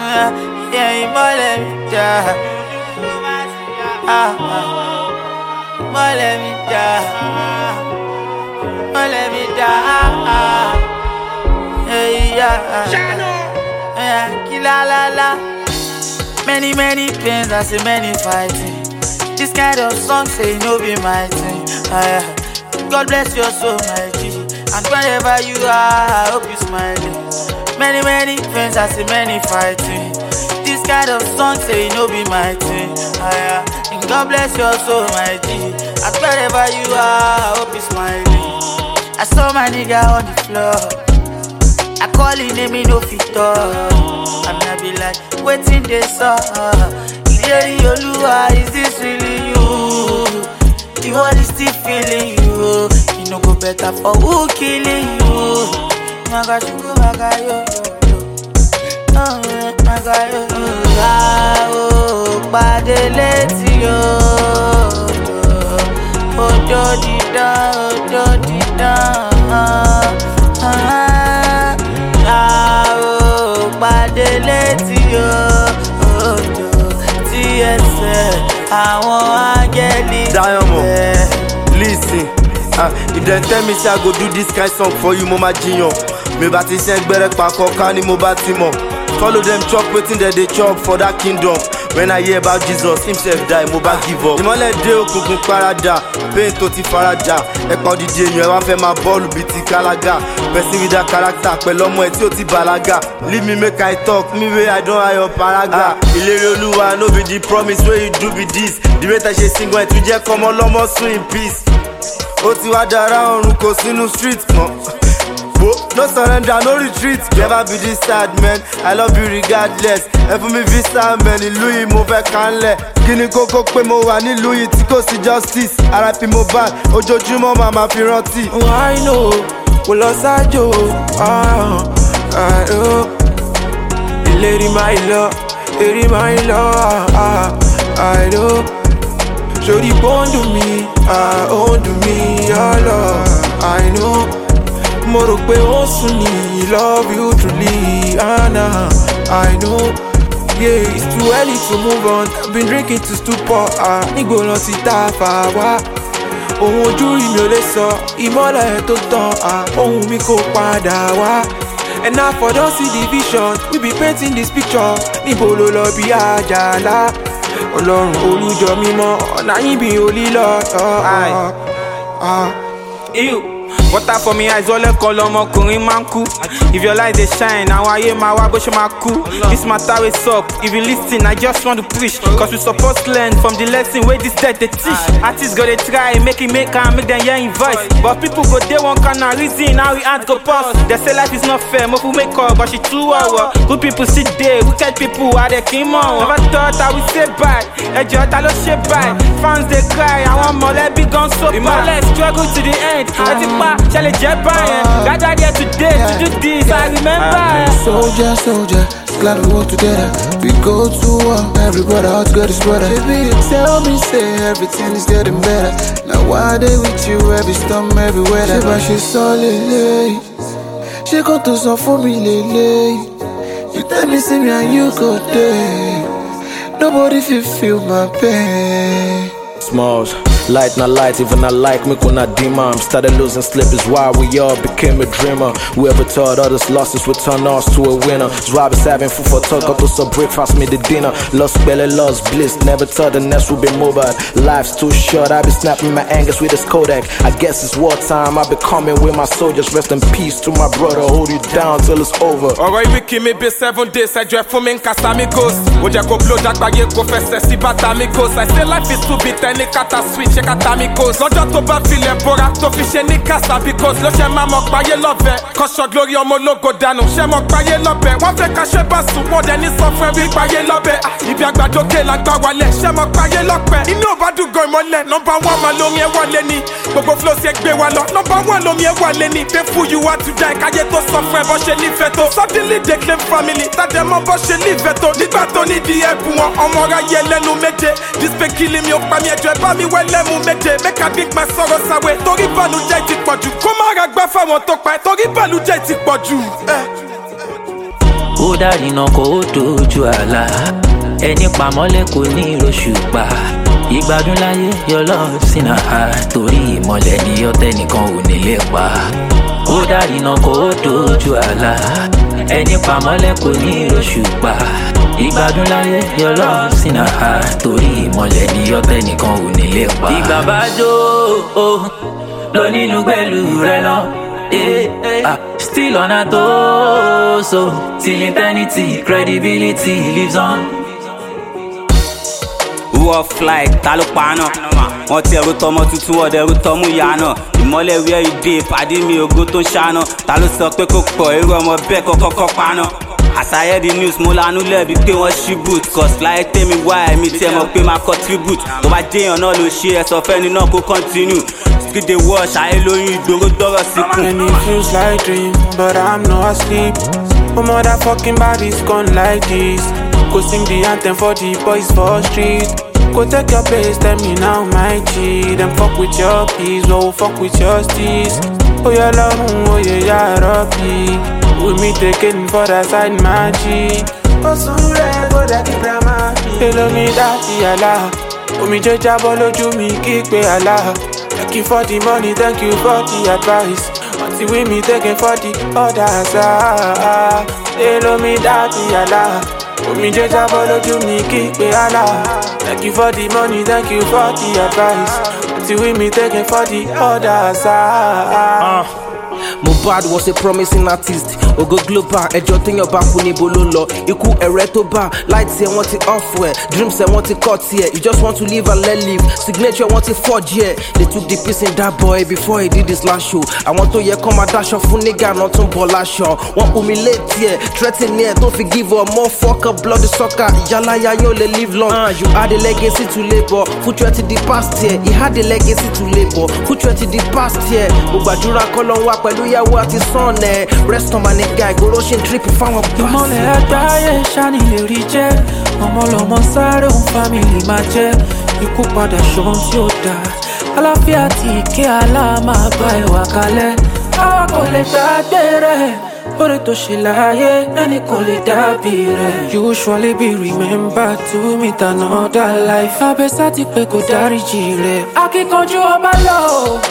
Yeah, ìmọ́lẹ̀ mi dá. Ìmọ́lẹ̀ mi dá. Ìmọ́lẹ̀ mi dá. Kilalala. Many pains, I see many fighting. This kind of song say no be my thing. God bless your soul, my G. And wherever you are, I hope you smiling. Many pains, I see many fighting. This kind of song say no be my thing. And God bless your soul, my G. And wherever you are, I hope you smiling. I saw my nigga on the floor. I call him name, he no fit talk. And I be like, waiting they saw. Ileri Oluwa, is this really you? The world is still feeling you. You no go better for who killing you. My God, you go, my God, yo. Oh, my God, yo. Oh, bade leti yo. Ojo di da. Diamond, listen. If they tell me say I go do this kind song for you, Mama Jinyo. Me bati send gbere pa koka ni mo bati mo. Follow them chop wetin they chop for that kingdom. When I hear about Jesus, himself die, mo ba give up. Ìmọ́lẹ̀ dé òkùnkùn parada, pain tó ti faraja. Ẹ̀pọ̀ dídí èèyàn ẹ wá fẹ́ máa bọ́ọ̀lù bíi ti kálágà. Person with that character pẹ̀lú ọmọ ẹ̀ tí ó ti bàlágà. Leave me make I talk, me wey I don hire your paraga. Ìlérí Olúwa no be the promise wey you do be this. The way I ṣe single ẹ̀ tún jẹ́ kọ́mọ lọ́mọ sùn in peace. Ó ti wá dára ọ̀run kò sínú street mọ́. No surrender, no retreat. Never be this sad, man. I love you regardless. Ẹ̀fún mi visa, man. Ìlú yìí mo fẹ́ kánlẹ̀. Kí ni kókó pé mo wà nílùú yìí tí kò sí justice. RIP Mohbad, ojoojúmọ́ màmá fi rántí. I know, kò lọ sájò. Ìlérí máa lọ, èrí máa lọ. I know, ṣorí bọ́ǹdù mi, ó ń dùn mí yálọ̀. I know. Mo rò pé ó sùn ní love you truly, I know, yeah, it's too early to move on. I've been drinking to stupor, nígbò lọ sí tàfà wá. Ohun ojú rí mi ò lè sọ, ìmọ́lẹ̀ tó tàn, ohun mi kò padà wá. And now for don't see the vision, we be painting this picture. Níbo ló lọ bí àjàlá? Ọlọ́run olùjọ mímọ́, ọ̀nà yín bí olílọ́. Water for me eyes, all call ọmọkùnrin man kú. If your light they shine, àwọn ayé máa wá bó ṣe máa kú. This matter is up, if you listen, I just want to preach. Cause we supposed to learn from the lesson where this dead they teach. Artists go they try, make them hear in voice. But people go they one kind of reason, how we act go pause. They say life is not fair, most people make up, but she too hour. Good people sit there, wicked people are they came on. Never thought I would say bye, ẹjọ́ ta ló ṣe bye. Fans they cry, àwọn mọ̀lẹ́bí gan so bad. Ìmọ́lẹ̀ struggle to the end, shall it jet Brian? Gathered here today to do this, I remember. Soldier, glad we work together. We go to war, every brother out to get his brother. Baby, tell me, say everything is getting better. Now why they with you, every storm, every weather. She's solid, she got to suffer for me, lele. You tell me, see me and you go there. Nobody feel my pain. Smalls, light not light, even I like me when I demon. Started losing sleep is why we all became a dreamer. Whoever thought others losses would turn us to a winner. Robbers having food for talk, got to some breakfast, made the dinner. Lost belly, lost bliss, never thought the next would be mobile. Life's too short, I be snapping my angers with this Kodak. I guess it's wartime, I be coming with my soldiers. Rest in peace to my brother, hold you down till it's over. Ọ̀rọ̀ ibi kì mí bí 7 days, ẹjọ́ ẹ fún mi ń kásá mi ghost. Ó jẹ́ kó blow jágbáyé kó fẹsẹ̀ sí bàtà mi ghost. I say life is too bitter, ní kàtà switch, ṣe kàtà mi ghost. Lọ́jọ́ tó bá filẹ̀ bora tó fi ṣe ní kásá because ló ṣe máa mọ̀ páyé lọ́bẹ̀. Kọ́ṣọ́ glory ọmọ ológo dànù, ṣe mọ̀ páyé lọ́bẹ̀. Wọ́n fẹ́ ká ṣe bá sùn, wọ́n dẹ̀ ní sọ fún ẹbí páyé lọ́bẹ̀. Ibi àgbàdókè lágbá wálẹ̀, ṣe mọ̀ páyé lọ́pẹ̀. Inú ò bá dùgọ̀ ìmọ̀lẹ̀, number 1 máa lórin ẹ̀ wọlé ni. Gbogbo flow ṣe gbé wa lọ, number 1 lómi ẹ̀ wọlé ni. Painful you are to die, káyé tó sọ fún ẹ bọ́ ṣe nífẹ̀ẹ́ tó. Suddenly they claim family, tàdé mọ́ bọ́ ṣe nífẹ̀ẹ́ tó. Nígbà tó ní di ẹ̀bùn wọn, ọmọ ra yẹ lẹ́nu méje. This pain killing mi ò pa mi ẹjọ́ ẹ bá mi wẹ́ lẹ́mu méje. Make a big man sọ̀rọ̀ sáwé, torí bàlújẹ́ ti pọ̀jù. Kó má ra gbá fáwọn tó pa ẹ́, torí bàlújẹ́ ti pọ̀jù. ó dárí náà kó o dojú àlá ẹni pamọ́lẹ̀ kò ní ìròṣùpá ìgbádùn láyé your love sínú àhá torí ìmọ̀lẹ̀ ni ọ̀tẹ̀ nìkan ò nílé pa ó dárí náà kó o dojú àlá ẹni pamọ́lẹ̀ kò ní ìròṣùpá ìgbádùn láyé your love sínú àhá torí ìmọ̀lẹ̀ ni ọ̀tẹ̀ nìkan ò nílé pa. ìgbà bá jó lónínú pẹ̀lú rẹ náà. Still on a toe, so till eternity, credibility lives on. Rough like ta ló pa náà wọ́n ti ẹrú tọmọ tuntun wọ́n dẹrú tọmú ìyá náà ìmọ́lẹ̀ where you dey pàdé mi ògo tó ṣáná ta ló sọ pé kò pọ̀ irú ọmọ bẹ́ẹ̀ kọ́kọ́ pa náà. As I hear the news mo lanu lẹ́bi pé wọ́n ṣí boot cause láyé tẹ́mi wá ẹ̀mí tí ẹ mọ̀ pé máa contribute tó bá jẹ́yàn náà ló ṣe ẹ̀ sọ fẹ́ni náà kó continue still dey wash ayé lóyún ìgboro dọ́rọ̀ síkùn. And it feels like dream but I'm not asleep. Oh motherfucking body's gone like this. Go sing the anthem for the boys for street. Go take your place, tell me now my G. Then fuck with your peace, oh fuck with your steez. Oh yeah love, oh yeah Rabbi. With me taking for that side my G. Oh sure, go that drama. Hello me daddy Allah. Oh me judge lójú mi kick pe Allah. Thank you for the money, thank you for the advice. Until we me taking for the others. Hello me daddy Allah. Omi jẹ́ jábọ́ lójú mi kí pé Allah. Thank you for the money, thank you for the advice. Until we me taking for the others. Mohbad was a promising artist. Ogo global, ẹjọ́ téèyàn bá kú níbo ló lọ. Ikú ẹ̀rẹ́ tó bá, light ẹ̀ wọ́n ti off ẹ̀. Dreams ẹ̀ wọ́n ti cut ẹ̀. You just want to live and let live. Signature wọ́n ti forge ẹ̀. They took the piece in that boy before he did his last show. Àwọn tó yẹ kọ́ máa dáṣọ fún nígà náà tún bọ̀ láṣọ. Wọ́n humiliate ẹ̀, threaten ẹ̀ tó fi give up more fuck up bloody soccer. Ìyálàyà yóò lè live long. You had a legacy to labour. Future ti di past year. He had a legacy to labour. Future ti di past year. Mo gbàdúrà kọ́ lọ́n wá pẹ̀lú ìyàwó àti son ẹ̀. Rest on my nigga, ìgboro ṣe ń trip fáwọn bá. ìmọ̀lẹ̀ àgbáyé ṣáni lè rí jẹ́ ọmọ lọ́mọ sáré òun family máa jẹ́ ikú padà ṣohun tí ó dáa aláfíà àti ìké àlá máa bá ẹwà kalẹ̀ àwa kò lè gbàgbé rẹ̀ orí tó ṣe láyé ẹni kò lè dàbí rẹ̀. You surely be remembered to meet another life. Abẹ́sà ti pé kò dáríjì rẹ̀. Akíkanjú ọba lọ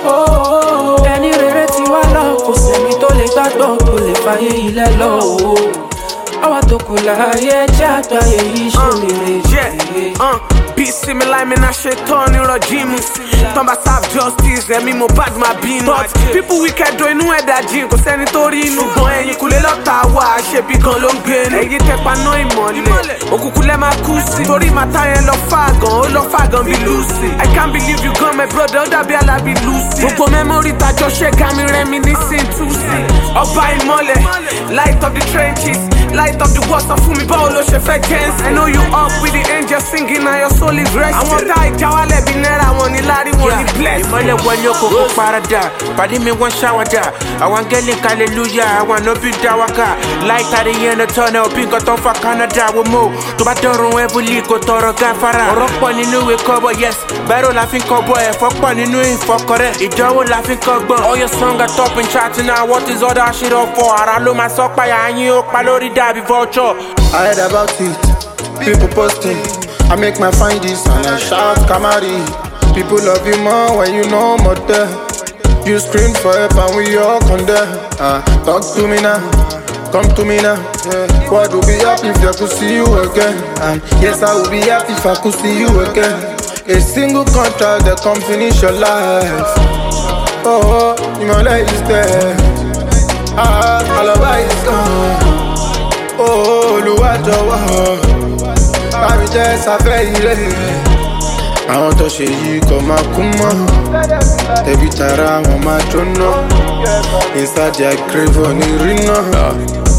ẹni rere ti wá lọ kò sẹ́ni tó lè gbàgbọ́ kò lè fàyè ilẹ̀ lọ. Àwa tó kù láyé jẹ́ àgbáyé yìí ṣe rere. Peace me like me na shaitan in rajimu. Tamba serve justice, ẹ̀mí mo bad ma bínú. But people wicked do inú ẹ̀dá jìn kò sẹ́ni tó rí inú. Ṣùgbọ́n ẹ̀yin kúlẹ̀ lọ́ta wá ṣebí gan ló ń gbénu. Ẹ̀yin tẹpa ná ìmọ̀lẹ̀, òkùnkùn lẹ́ máa kú sí. Torí màtá yẹn lọ fàgàn, ó lọ fàgàn bí Lucy. I can't believe you gone my brother, ó dàbí Alábí Lucy. Gbogbo memory tajọ ṣe ká mi reminiscing too sí. Ọba ìmọ̀lẹ̀, light of the trenches, light of the world sọ fún mi báwo ló ṣe fẹ́ jẹ́nsì. I know you up with the angels singing na your soul is resting. Àwọn tá ìjà wálẹ̀ bí náírà wọn ni lárí wọn ni bless. Ìmọ̀lẹ̀ wọlé kókó parada, pàdé mi wọ́n ṣàwádà. Àwọn angẹ́lì hallelujah, àwọn ànábì dáwàkà. Light at the end of tunnel, bí nǹkan tó ń fa Canada wò mọ́. Tó bá dọ̀rùn heavily kò tọrọ gáfárà. Ọ̀rọ̀ pọ̀ nínú ìwé kọ́bọ̀, yes. Bẹ́rù la fi ń kọ́bọ̀, ẹ̀fọ́ pọ̀ nínú ìfọkọrẹ́. Ìdánwò la fi ń kọ́gbọ̀n. All your song are top in chat now, what is all that shit up for? Ara ló máa sọ páyà yín ó pa lórí dàbí vulture. I heard about it, people posting. I make my find this and I shout Kamari. People love you more when you know more there. You scream for help and we all condemn. Talk to me now, come to me now. God will be happy if I could see you again. And yes, I will be happy if I could see you again. A single contract that can finish your life. Oh, Ìmọ̀lẹ̀ is there. Àlọ́bá is gone. Oh, Olúwa jọ̀wọ́. Bámi jẹ́ sáfẹ́ ilé. Àwọn tó ṣe yìí kò máa kú mọ́. Tẹ̀bí tara wọn máa jóná. Inside their grave wọn ní rí náà.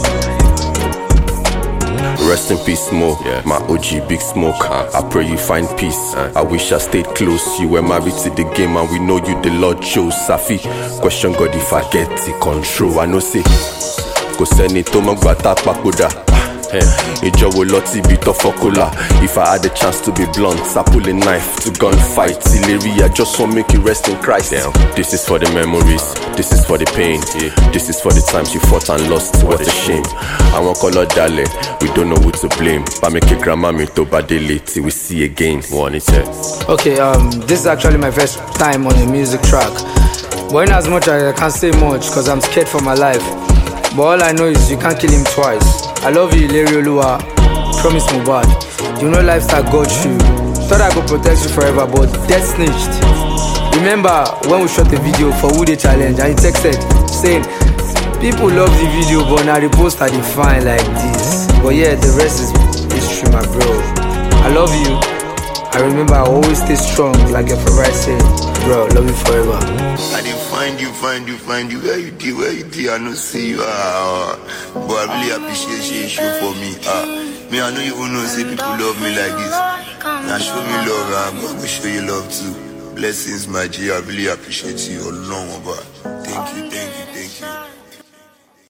Rest in peace, Mo. My OG, Big Smoke. I pray you find peace. I wish I stayed close. You were married to the game, and we know you the Lord chose. Safi, question God if I get the control. I know say, kò sẹ́ni tó mọ̀ gbà tá papòdà. Ijowo loti bit of focola. If I had the chance to be blunt, I pull a knife to gunfight. Hilary, I just won't make you rest in Christ. This is for the memories, this is for the pain. This is for the times you fought and lost. What a shame. I won't call her darling, we don't know who to blame. But make a grandma me to badly till we see again. Okay, this is actually my first time on a music track. But in as much as I can't say much because I'm scared for my life. But all I know is you can't kill him twice. I love you, Hilary Oluwa. Promise Mohbad. You know lifestyle got you. Thought I could protect you forever, but death snitched. Remember when we shot the video for Who Dey Challenge and he texted saying, people love the video, but now the post are defined like this. But yeah, the rest is history, my bro. I love you. I remember I always stay strong, like your favorite saying. Bro, love you forever. I didn't find you, where you did, I don't see you, but I really appreciate you for me, me, I don't even know, say people love me like this, now show me love, I'm gonna show you love too, blessings, my G, I really appreciate you, long,